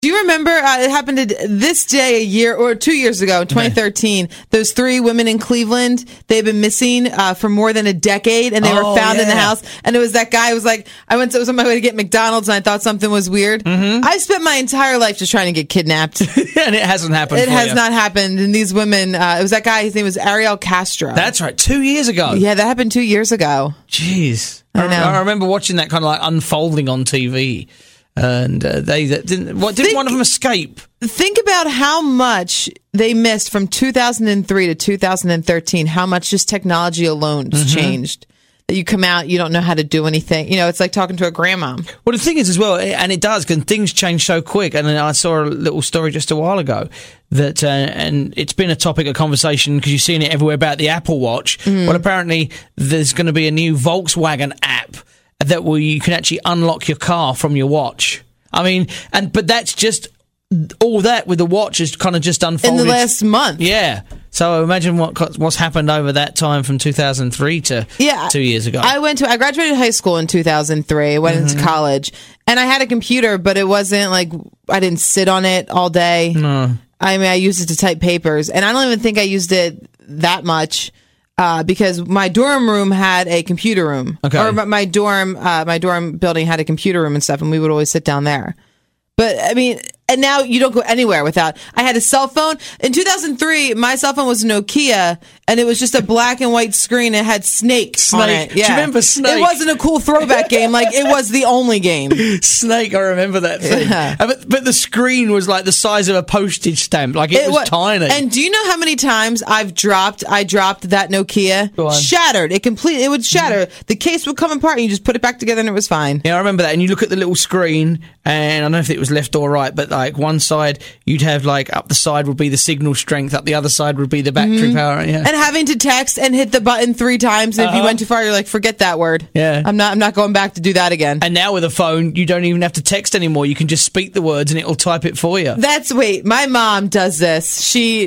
Do you remember, it happened this day a year or 2 years ago, in 2013, those 3 women in Cleveland, they've been missing for more than a decade, and they were found in the house. And it was that guy who was like, I was on my way to get McDonald's, and I thought something was weird. Mm-hmm. I spent my entire life just trying to get kidnapped. And it hasn't happened. It has not happened. And these women, it was that guy, his name was Ariel Castro. That's right, 2 years ago. Yeah, that happened 2 years ago. Jeez. I know. I remember watching that kind of like unfolding on TV. And didn't one of them escape? Think about how much they missed from 2003 to 2013. How much just technology alone has changed. That you come out, you don't know how to do anything. You know, it's like talking to a grandma. Well, the thing is as well, and it does, because things change so quick. And I saw a little story just a while ago that, and it's been a topic of conversation because you've seen it everywhere about the Apple Watch. Mm. Well, apparently there's going to be a new Volkswagen app that you can actually unlock your car from your watch. I mean, but that's just all that with the watch is kind of just unfolded in the last month. Yeah. So imagine what's happened over that time from 2003 to 2 years ago. I graduated high school in 2003. I went into college, and I had a computer, but it wasn't like I didn't sit on it all day. No. I mean, I used it to type papers, and I don't even think I used it that much. Because my dorm room had a computer room, or my dorm building had a computer room and stuff, and we would always sit down there. But I mean, and now you don't go anywhere without. I had a cell phone in 2003. My cell phone was a Nokia, and it was just a black and white screen. It had Snake on it. Yeah. Do you remember Snake? It wasn't a cool throwback game. Like it was the only game. Snake, I remember that thing. Yeah. But the screen was like the size of a postage stamp. Like it was tiny. And do you know how many times I dropped that Nokia? Shattered. It would shatter. The case would come apart, and you just put it back together, and it was fine. Yeah, I remember that. And you look at the little screen, and I don't know if it was left or right, but like one side you'd have like up the side would be the signal strength, up the other side would be the battery power. Yeah. And having to text and hit the button 3 times, and if you went too far, you're like, forget that word. Yeah. I'm not going back to do that again. And now with a phone, you don't even have to text anymore. You can just speak the words and it'll type it for you. My mom does this.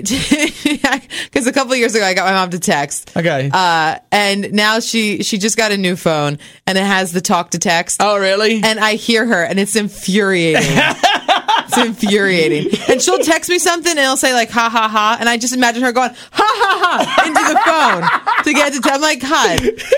Because a couple of years ago I got my mom to text. Okay. And now she just got a new phone, and it has the talk to text. Oh, really? And I hear her, and it's infuriating. It's infuriating. And she'll text me something, and it'll say like, ha, ha, ha. And I just imagine her going, ha, ha, ha, into the phone to get to I'm like, hi.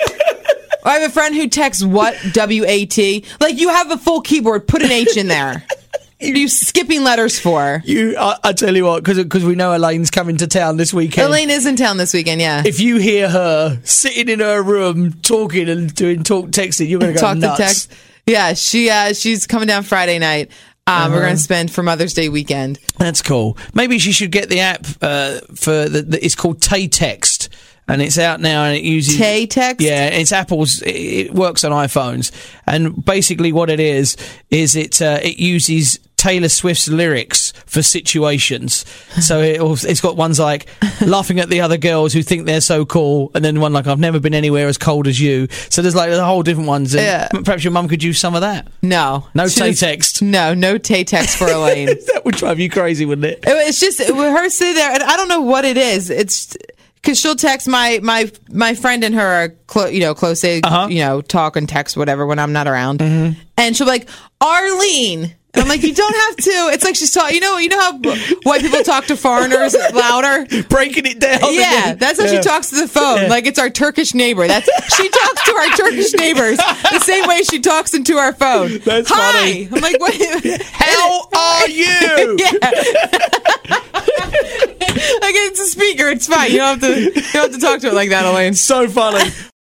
Or I have a friend who texts what, W-A-T. Like, you have a full keyboard, put an H in there. What are you skipping letters for? I tell you what, because we know Elaine's coming to town this weekend. Elaine is in town this weekend, yeah. If you hear her sitting in her room talking and doing texting, you're going to go nuts. To text. Yeah, she's coming down Friday night. We're going to spend for Mother's Day weekend. That's cool. Maybe she should get the app it's called Tay-Text. And it's out now, and it uses Tay-Text. Yeah, it's Apple's. It works on iPhones, and basically what it is it uses Taylor Swift's lyrics for situations. So it's got ones like laughing at the other girls who think they're so cool, and then one like I've never been anywhere as cold as you. So there's like a whole different ones. Yeah. Perhaps your mum could use some of that. No Tay-Text. No Tay-Text for Elaine. That would drive you crazy, wouldn't it? It's just her sitting there, and I don't know what it is. It's because she'll text my friend and her are close. They talk and text whatever when I'm not around, and she'll be like, Arlene. And I'm like, you don't have to. It's like she's talking. You know how white people talk to foreigners louder, breaking it down. Yeah, that's how she talks to the phone. Yeah. Like it's our Turkish neighbor. She talks to our Turkish neighbors the same way she talks into our phone. That's Hi. Funny. I'm like, what? How are you? Like it's a speaker. It's fine. You don't have to talk to it like that, Elaine. So funny.